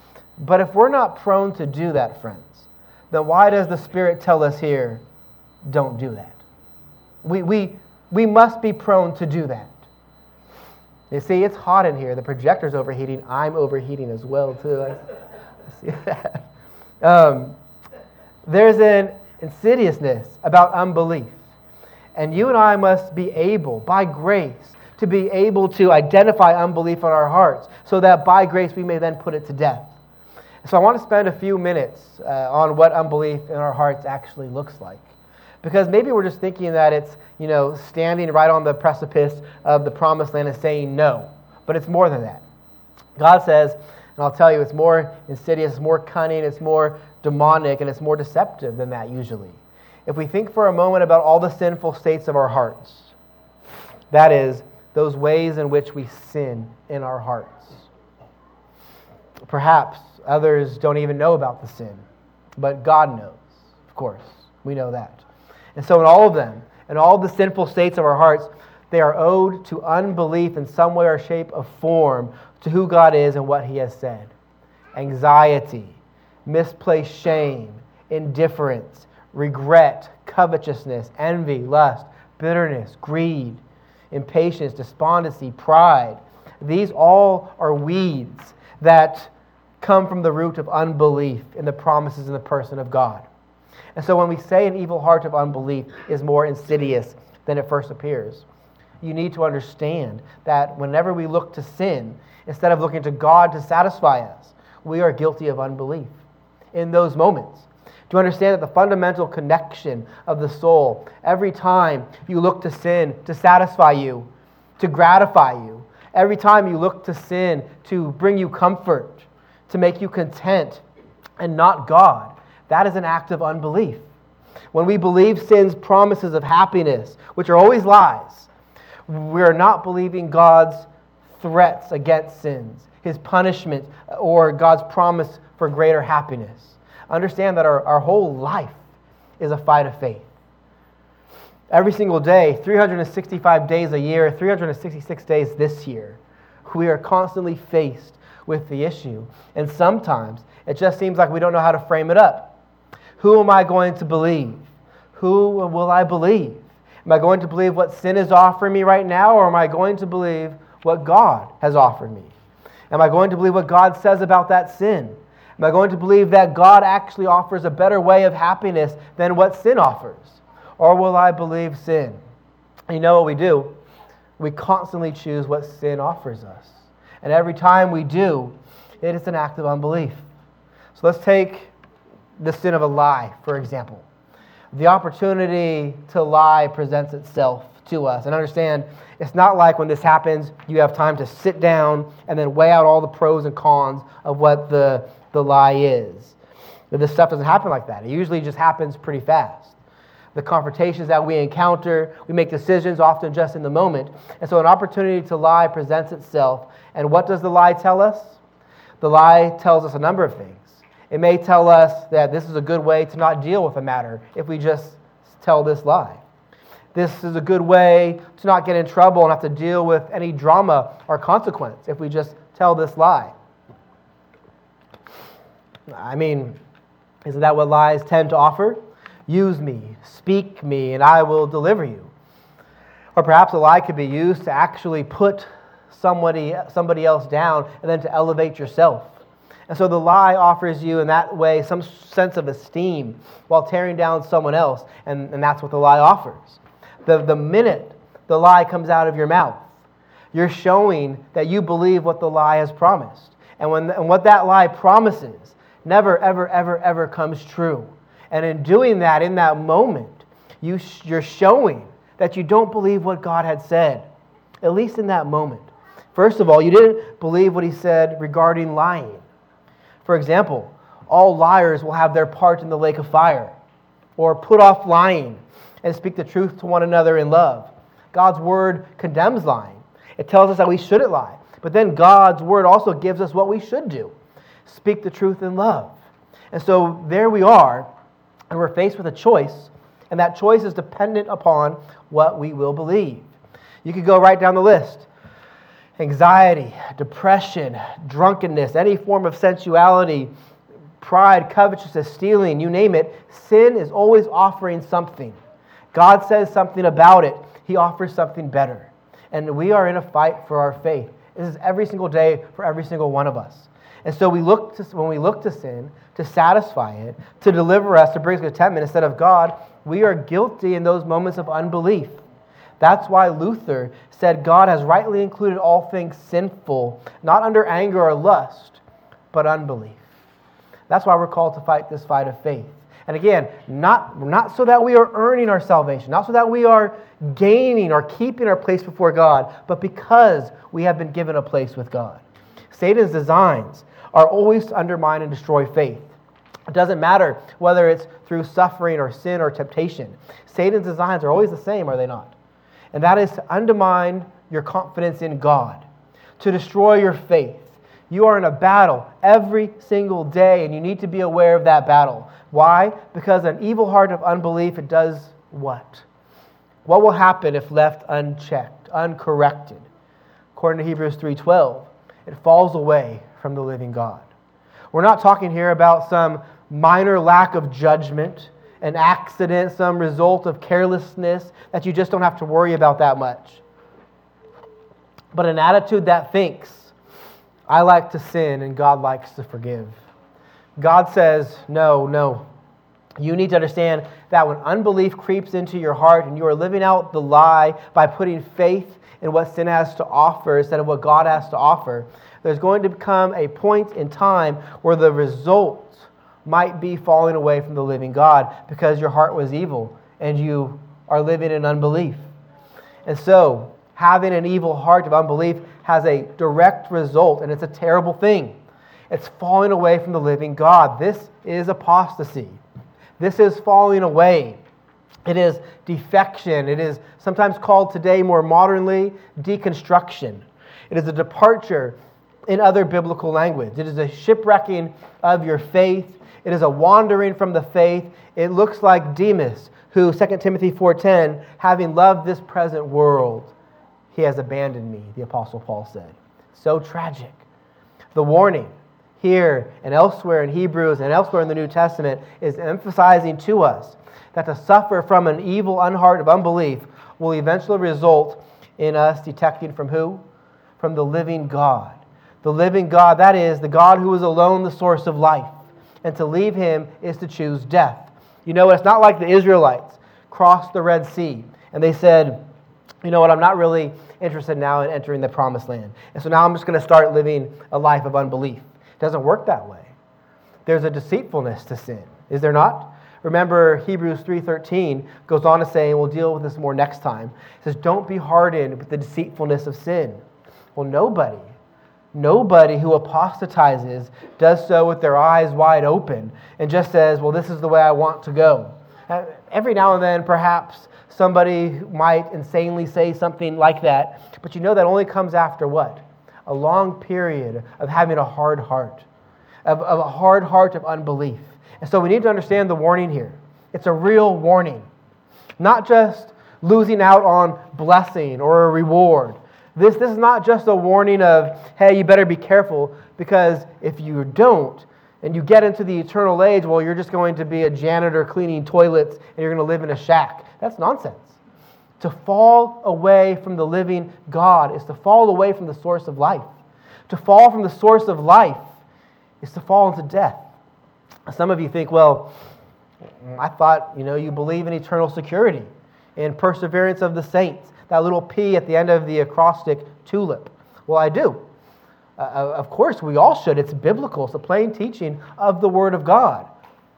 But if we're not prone to do that, friends, then why does the Spirit tell us here, don't do that? We must be prone to do that. You see, it's hot in here. The projector's overheating. I'm overheating as well, too. I see that. There's an insidiousness about unbelief. And you and I must be able, by grace, to be able to identify unbelief in our hearts so that by grace we may then put it to death. So I want to spend a few minutes on what unbelief in our hearts actually looks like. Because maybe we're just thinking that it's, standing right on the precipice of the promised land and saying no. But it's more than that. God says, and I'll tell you, it's more insidious, it's more cunning, it's more demonic, and it's more deceptive than that usually. If we think for a moment about all the sinful states of our hearts, that is, those ways in which we sin in our hearts. Perhaps others don't even know about the sin, but God knows, of course. We know that. And so in all of them, in all the sinful states of our hearts, they are owed to unbelief in some way or shape or form to who God is and what He has said. Anxiety, misplaced shame, indifference, regret, covetousness, envy, lust, bitterness, greed, impatience, despondency, pride. These all are weeds that come from the root of unbelief in the promises in the person of God. And so when we say an evil heart of unbelief is more insidious than it first appears, you need to understand that whenever we look to sin, instead of looking to God to satisfy us, we are guilty of unbelief in those moments. To understand that the fundamental connection of the soul, every time you look to sin to satisfy you, to gratify you, every time you look to sin to bring you comfort, to make you content, and not God, that is an act of unbelief. When we believe sin's promises of happiness, which are always lies, we are not believing God's threats against sins, His punishment, or God's promise for greater happiness. Understand that our whole life is a fight of faith. Every single day, 365 days a year, 366 days this year, we are constantly faced with the issue. And sometimes it just seems like we don't know how to frame it up. Who am I going to believe? Who will I believe? Am I going to believe what sin is offering me right now, or am I going to believe what God has offered me? Am I going to believe what God says about that sin? Am I going to believe that God actually offers a better way of happiness than what sin offers? Or will I believe sin? And you know what we do? We constantly choose what sin offers us. And every time we do, it is an act of unbelief. So let's take the sin of a lie, for example. The opportunity to lie presents itself to us. And understand, it's not like when this happens, you have time to sit down and then weigh out all the pros and cons of what the lie is. But this stuff doesn't happen like that. It usually just happens pretty fast. The confrontations that we encounter, we make decisions often just in the moment. And so an opportunity to lie presents itself. And what does the lie tell us? The lie tells us a number of things. It may tell us that this is a good way to not deal with a matter if we just tell this lie. This is a good way to not get in trouble and have to deal with any drama or consequence if we just tell this lie. I mean, isn't that what lies tend to offer? Use me, speak me, and I will deliver you. Or perhaps a lie could be used to actually put somebody else down and then to elevate yourself. And so the lie offers you in that way some sense of esteem while tearing down someone else, and that's what the lie offers. The minute the lie comes out of your mouth, you're showing that you believe what the lie has promised. And what that lie promises never, ever, ever, ever comes true. And in doing that, in that moment, you're showing that you don't believe what God had said, at least in that moment. First of all, you didn't believe what he said regarding lying. For example, all liars will have their part in the lake of fire, or put off lying and speak the truth to one another in love. God's word condemns lying. It tells us that we shouldn't lie. But then God's word also gives us what we should do. Speak the truth in love. And so there we are, and we're faced with a choice, and that choice is dependent upon what we will believe. You could go right down the list. Anxiety, depression, drunkenness, any form of sensuality, pride, covetousness, stealing, you name it, sin is always offering something. God says something about it. He offers something better. And we are in a fight for our faith. This is every single day for every single one of us. And so when we look to sin, to satisfy it, to deliver us, to bring us contentment instead of God, we are guilty in those moments of unbelief. That's why Luther said God has rightly included all things sinful, not under anger or lust, but unbelief. That's why we're called to fight this fight of faith. And again, not so that we are earning our salvation, not so that we are gaining or keeping our place before God, but because we have been given a place with God. Satan's designs are always to undermine and destroy faith. It doesn't matter whether it's through suffering or sin or temptation. Satan's designs are always the same, are they not? And that is to undermine your confidence in God, to destroy your faith. You are in a battle every single day, and you need to be aware of that battle. Why? Because an evil heart of unbelief, it does what? What will happen if left unchecked, uncorrected? According to Hebrews 3:12, it falls away from the living God. We're not talking here about some minor lack of judgment, an accident, some result of carelessness that you just don't have to worry about that much. But an attitude that thinks, I like to sin and God likes to forgive. God says, no. You need to understand that when unbelief creeps into your heart and you are living out the lie by putting faith in what sin has to offer instead of what God has to offer, there's going to become a point in time where the result might be falling away from the living God because your heart was evil and you are living in unbelief. And so, having an evil heart of unbelief has a direct result, and it's a terrible thing. It's falling away from the living God. This is apostasy. This is falling away. It is defection. It is sometimes called today more modernly deconstruction. It is a departure in other biblical language. It is a shipwrecking of your faith. It is a wandering from the faith. It looks like Demas, who, 2 Timothy 4:10, having loved this present world, he has abandoned me, the Apostle Paul said. So tragic. The warning here and elsewhere in Hebrews and elsewhere in the New Testament is emphasizing to us that to suffer from an evil heart of unbelief will eventually result in us detecting from who? From the living God. The living God, that is, the God who is alone the source of life. And to leave him is to choose death. You know, it's not like the Israelites crossed the Red Sea and they said, you know what, I'm not really interested now in entering the promised land. And so now I'm just going to start living a life of unbelief. It doesn't work that way. There's a deceitfulness to sin, is there not? Remember, Hebrews 3:13 goes on to say, and we'll deal with this more next time, it says, don't be hardened with the deceitfulness of sin. Well, nobody who apostatizes does so with their eyes wide open and just says, well, this is the way I want to go. Every now and then, perhaps, somebody might insanely say something like that, but you know that only comes after what? A long period of having a hard heart, of a hard heart of unbelief. And so we need to understand the warning here. It's a real warning, not just losing out on blessing or a reward. This is not just a warning of, hey, you better be careful, because if you don't, and you get into the eternal age, well, you're just going to be a janitor cleaning toilets, and you're going to live in a shack. That's nonsense. To fall away from the living God is to fall away from the source of life. To fall from the source of life is to fall into death. Some of you think, well, I thought, you believe in eternal security and perseverance of the saints. That little P at the end of the acrostic tulip. Well, I do. Of course, we all should. It's biblical. It's a plain teaching of the Word of God.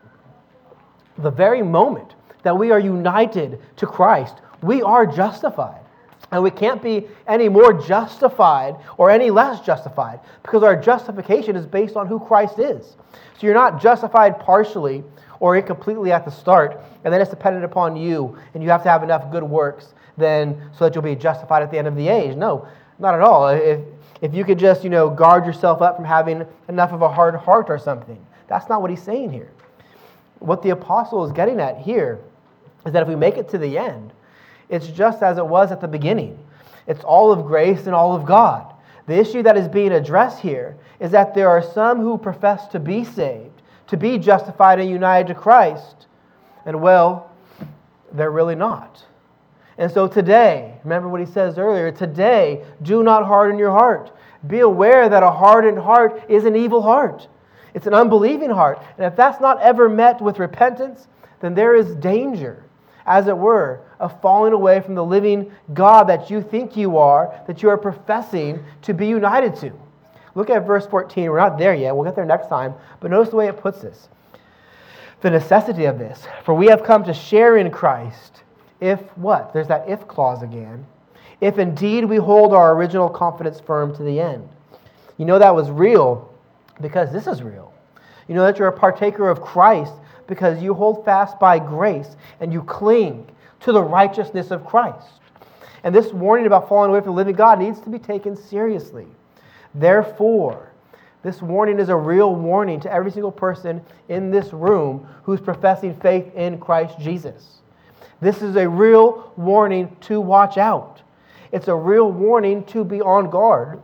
The very moment that we are united to Christ, we are justified. And we can't be any more justified or any less justified, because our justification is based on who Christ is. So you're not justified partially or incompletely at the start, and then it's dependent upon you, and you have to have enough good works then so that you'll be justified at the end of the age. No, not at all. If you could just, guard yourself up from having enough of a hard heart or something. That's not what he's saying here. What the apostle is getting at here is that if we make it to the end, it's just as it was at the beginning. It's all of grace and all of God. The issue that is being addressed here is that there are some who profess to be saved, to be justified and united to Christ, and well, they're really not. And so today, remember what he says earlier, today, do not harden your heart. Be aware that a hardened heart is an evil heart. It's an unbelieving heart. And if that's not ever met with repentance, then there is danger, as it were, of falling away from the living God that you think you are, that you are professing to be united to. Look at verse 14. We're not there yet. We'll get there next time. But notice the way it puts this. The necessity of this. For we have come to share in Christ. If what? There's that if clause again. If indeed we hold our original confidence firm to the end. You know that was real because this is real. You know that you're a partaker of Christ because you hold fast by grace and you cling to the righteousness of Christ. And this warning about falling away from the living God needs to be taken seriously. Therefore, this warning is a real warning to every single person in this room who's professing faith in Christ Jesus. This is a real warning to watch out. It's a real warning to be on guard.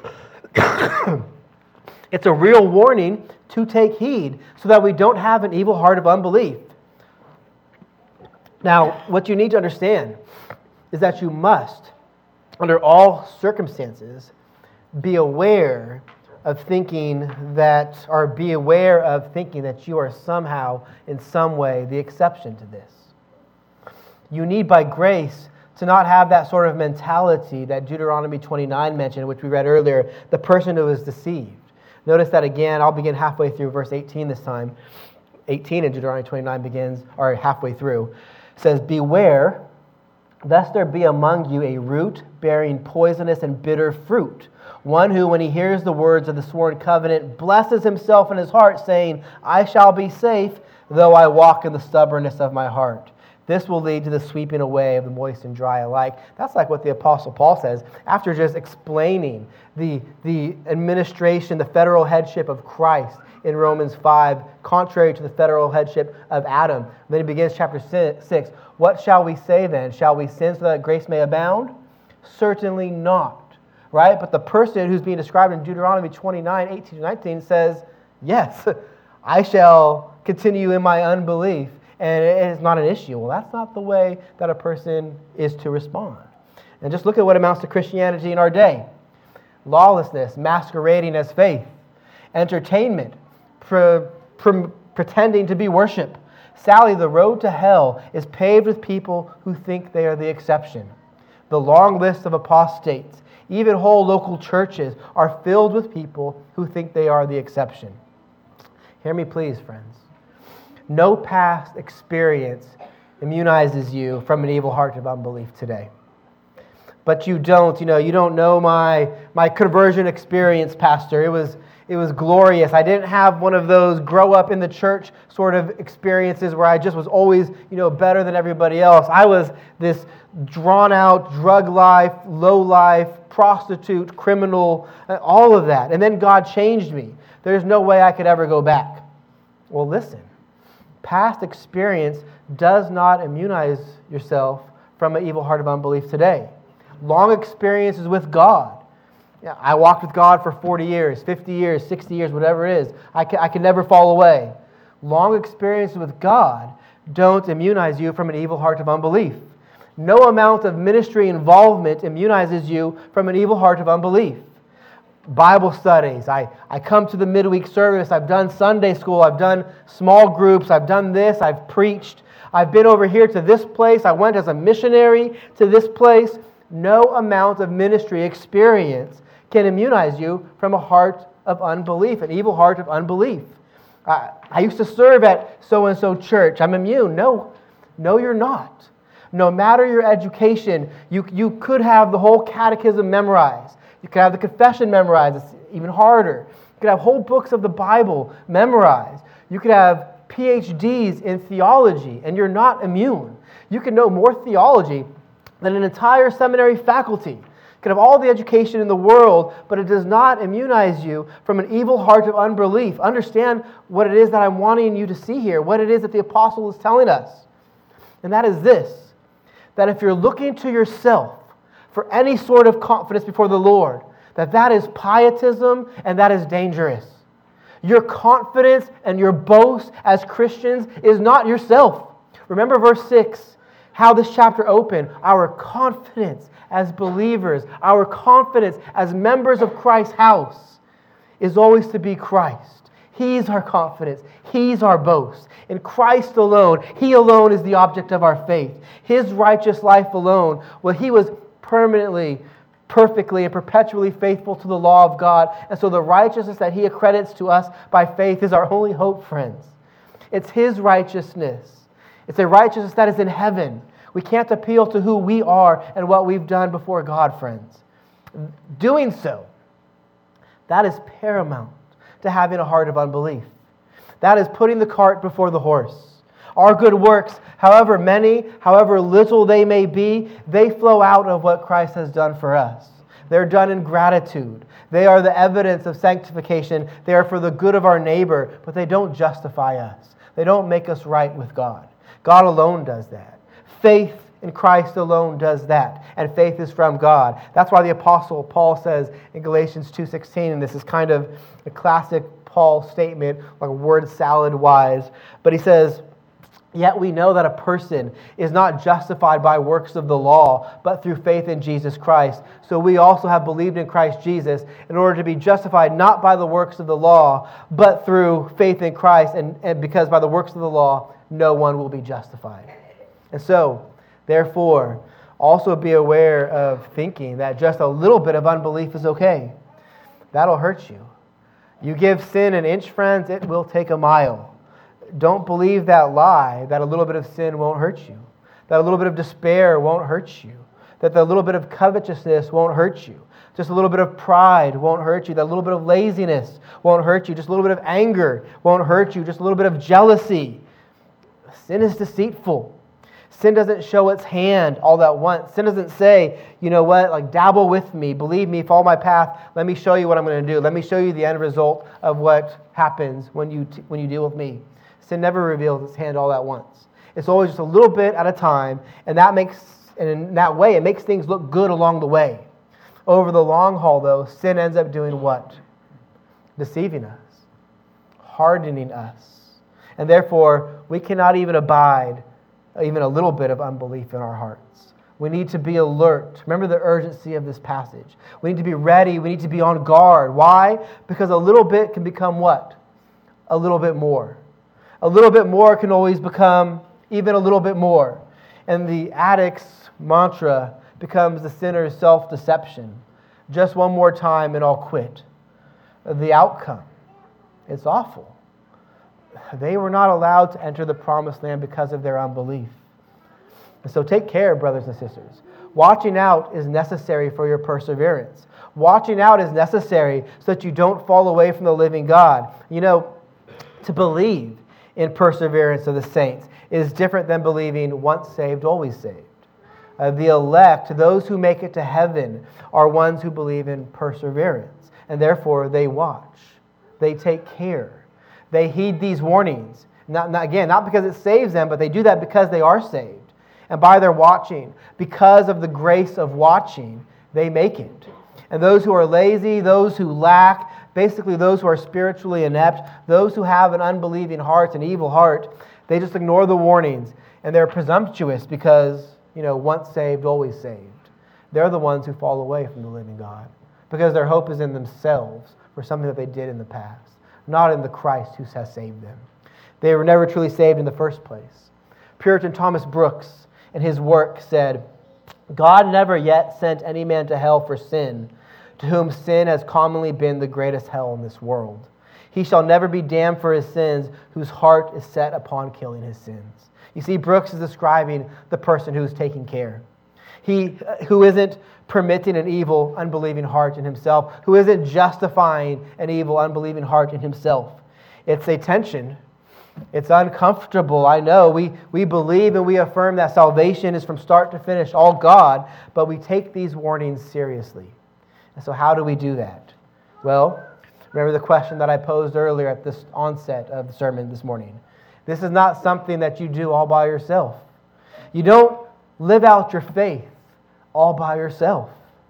It's a real warning to take heed so that we don't have an evil heart of unbelief. Now, what you need to understand is that you must, under all circumstances, be aware of thinking that you are somehow, in some way, the exception to this. You need, by grace, to not have that sort of mentality that Deuteronomy 29 mentioned, which we read earlier, the person who is deceived. Notice that again, I'll begin halfway through verse 18 this time. 18 in Deuteronomy 29 begins, or halfway through, says, beware, lest there be among you a root bearing poisonous and bitter fruit, one who, when he hears the words of the sworn covenant, blesses himself in his heart, saying, I shall be safe, though I walk in the stubbornness of my heart. This will lead to the sweeping away of the moist and dry alike. That's like what the Apostle Paul says after just explaining the administration, the federal headship of Christ in Romans 5, contrary to the federal headship of Adam. And then he begins chapter 6. What shall we say then? Shall we sin so that grace may abound? Certainly not. right? But the person who's being described in Deuteronomy 29, 18 to 19 says, yes, I shall continue in my unbelief, and it is not an issue. Well, that's not the way that a person is to respond. And just look at what amounts to Christianity in our day. Lawlessness, masquerading as faith. Entertainment, pretending to be worship. Sally, the road to hell is paved with people who think they are the exception. The long list of apostates, even whole local churches, are filled with people who think they are the exception. Hear me please, friends. No past experience immunizes you from an evil heart of unbelief today. But you don't know my conversion experience, Pastor. It was glorious. I didn't have one of those grow up in the church sort of experiences where I just was always, better than everybody else. I was this drawn out drug life, low life, prostitute, criminal, all of that. And then God changed me. There's no way I could ever go back. Well, listen. Past experience does not immunize yourself from an evil heart of unbelief today. Long experiences with God. Yeah, I walked with God for 40 years, 50 years, 60 years, whatever it is. I can never fall away. Long experiences with God don't immunize you from an evil heart of unbelief. No amount of ministry involvement immunizes you from an evil heart of unbelief. Bible studies. I come to the midweek service. I've done Sunday school. I've done small groups. I've done this. I've preached. I've been over here to this place. I went as a missionary to this place. No amount of ministry experience can immunize you from a heart of unbelief, an evil heart of unbelief. I used to serve at so-and-so church. I'm immune. No, you're not. No matter your education, you could have the whole catechism memorized. You could have the confession memorized. It's even harder. You could have whole books of the Bible memorized. You could have PhDs in theology, and you're not immune. You can know more theology than an entire seminary faculty. You can have all the education in the world, but it does not immunize you from an evil heart of unbelief. Understand what it is that I'm wanting you to see here, what it is that the apostle is telling us. And that is this, that if you're looking to yourself for any sort of confidence before the Lord, that is pietism and that is dangerous. Your confidence and your boast as Christians is not yourself. Remember verse 6, how this chapter opened. Our confidence as believers, our confidence as members of Christ's house is always to be Christ. He's our confidence. He's our boast. In Christ alone, He alone is the object of our faith. His righteous life alone, well, He was permanently, perfectly, and perpetually faithful to the law of God. And so the righteousness that He accredits to us by faith is our only hope, friends. It's His righteousness. It's a righteousness that is in heaven. We can't appeal to who we are and what we've done before God, friends. Doing so, that is paramount to having a heart of unbelief. That is putting the cart before the horse. Our good works, however many, however little they may be, they flow out of what Christ has done for us. They're done in gratitude. They are the evidence of sanctification. They are for the good of our neighbor, but they don't justify us. They don't make us right with God. God alone does that. Faith in Christ alone does that, and faith is from God. That's why the Apostle Paul says in Galatians 2:16, and this is kind of a classic Paul statement, like word salad wise, but he says, "Yet we know that a person is not justified by works of the law, but through faith in Jesus Christ. So we also have believed in Christ Jesus in order to be justified not by the works of the law, but through faith in Christ, and because by the works of the law, no one will be justified." And so, therefore, also be aware of thinking that just a little bit of unbelief is okay. That'll hurt you. You give sin an inch, friends, it will take a mile. Don't believe that lie that a little bit of sin won't hurt you, that a little bit of despair won't hurt you, that a little bit of covetousness won't hurt you, just a little bit of pride won't hurt you, that a little bit of laziness won't hurt you, just a little bit of anger won't hurt you, just a little bit of jealousy. Sin is deceitful. Sin doesn't show its hand all at once. Sin doesn't say, you know what, like dabble with me, believe me, follow my path, let me show you what I'm going to do. Let me show you the end result of what happens when you deal with me. Sin never reveals its hand all at once. It's always just a little bit at a time, and in that way, it makes things look good along the way. Over the long haul, though, sin ends up doing what? Deceiving us, hardening us. And therefore, we cannot even abide even a little bit of unbelief in our hearts. We need to be alert. Remember the urgency of this passage. We need to be ready. We need to be on guard. Why? Because a little bit can become what? A little bit more. A little bit more can always become even a little bit more. And the addict's mantra becomes the sinner's self-deception. Just one more time and I'll quit. The outcome, it's awful. They were not allowed to enter the promised land because of their unbelief. And so take care, brothers and sisters. Watching out is necessary for your perseverance. Watching out is necessary so that you don't fall away from the living God. You know, to believe in perseverance of the saints is different than believing once saved, always saved. The elect, those who make it to heaven, are ones who believe in perseverance. And therefore, they watch. They take care. They heed these warnings. Not because it saves them, but they do that because they are saved. And by their watching, because of the grace of watching, they make it. And those who are lazy, those who lack, basically those who are spiritually inept, those who have an unbelieving heart, an evil heart, they just ignore the warnings. And they're presumptuous because, once saved, always saved. They're the ones who fall away from the living God because their hope is in themselves for something that they did in the past, not in the Christ who has saved them. They were never truly saved in the first place. Puritan Thomas Brooks, in his work, said, "God never yet sent any man to hell for sin, to whom sin has commonly been the greatest hell in this world. He shall never be damned for his sins, whose heart is set upon killing his sins." You see, Brooks is describing the person who is taking care. He who isn't permitting an evil, unbelieving heart in himself, who isn't justifying an evil, unbelieving heart in himself. It's a tension. It's uncomfortable, I know. We believe and we affirm that salvation is from start to finish all God, but we take these warnings seriously. And so how do we do that? Well, remember the question that I posed earlier at this onset of the sermon this morning. This is not something that you do all by yourself. You don't live out your faith all by yourself.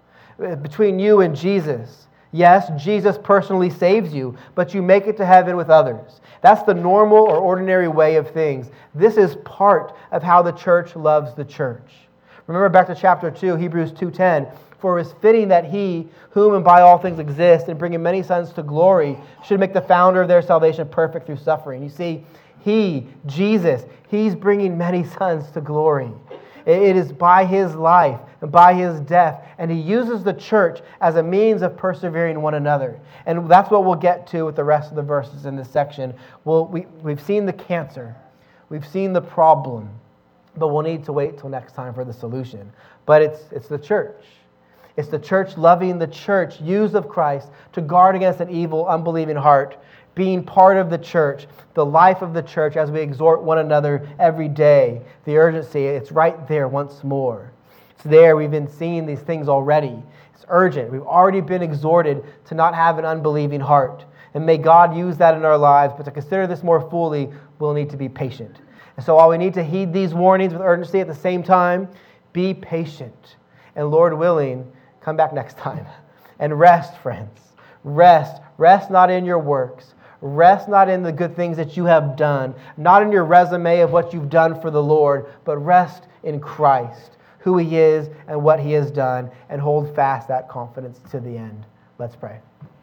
Between you and Jesus. Yes, Jesus personally saves you, but you make it to heaven with others. That's the normal or ordinary way of things. This is part of how the church loves the church. Remember back to chapter 2, Hebrews 2:10. "For it is fitting that he, whom and by all things exist, and bringing many sons to glory, should make the founder of their salvation perfect through suffering." You see, He, Jesus, He's bringing many sons to glory. It is by His life and by His death, and He uses the church as a means of persevering one another. And that's what we'll get to with the rest of the verses in this section. We've seen the cancer. We've seen the problem. But we'll need to wait till next time for the solution. But it's the church. It's the church loving the church, used of Christ to guard against an evil, unbelieving heart, being part of the church, the life of the church as we exhort one another every day. The urgency, it's right there once more. It's there. We've been seeing these things already. It's urgent. We've already been exhorted to not have an unbelieving heart. And may God use that in our lives. But to consider this more fully, we'll need to be patient. And so while we need to heed these warnings with urgency, at the same time, be patient. And Lord willing, come back next time. And rest, friends. Rest. Rest not in your works. Rest not in the good things that you have done. Not in your resume of what you've done for the Lord. But rest in Christ, who He is and what He has done. And hold fast that confidence to the end. Let's pray.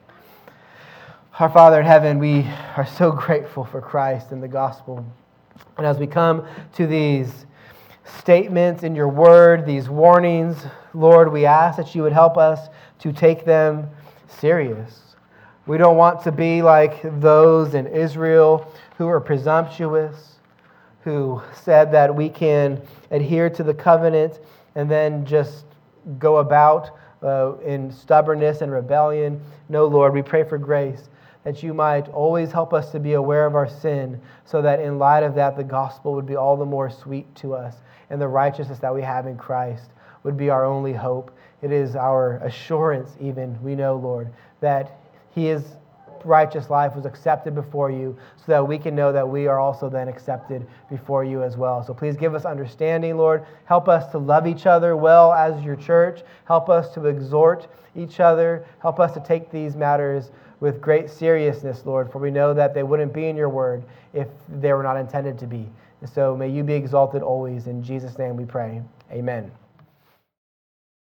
Our Father in heaven, we are so grateful for Christ and the gospel. And as we come to these statements in your word, these warnings, Lord, we ask that you would help us to take them serious. We don't want to be like those in Israel who are presumptuous, who said that we can adhere to the covenant and then just go about in stubbornness and rebellion. No, Lord, we pray for grace, that you might always help us to be aware of our sin, so that in light of that, the gospel would be all the more sweet to us, and the righteousness that we have in Christ would be our only hope. It is our assurance even, we know, Lord, that He is righteous life was accepted before you, so that we can know that we are also then accepted before you as well. So please give us understanding, Lord. Help us to love each other well as your church. Help us to exhort each other. Help us to take these matters with great seriousness, Lord, for we know that they wouldn't be in your word if they were not intended to be. And so may you be exalted always. In Jesus' name we pray. Amen.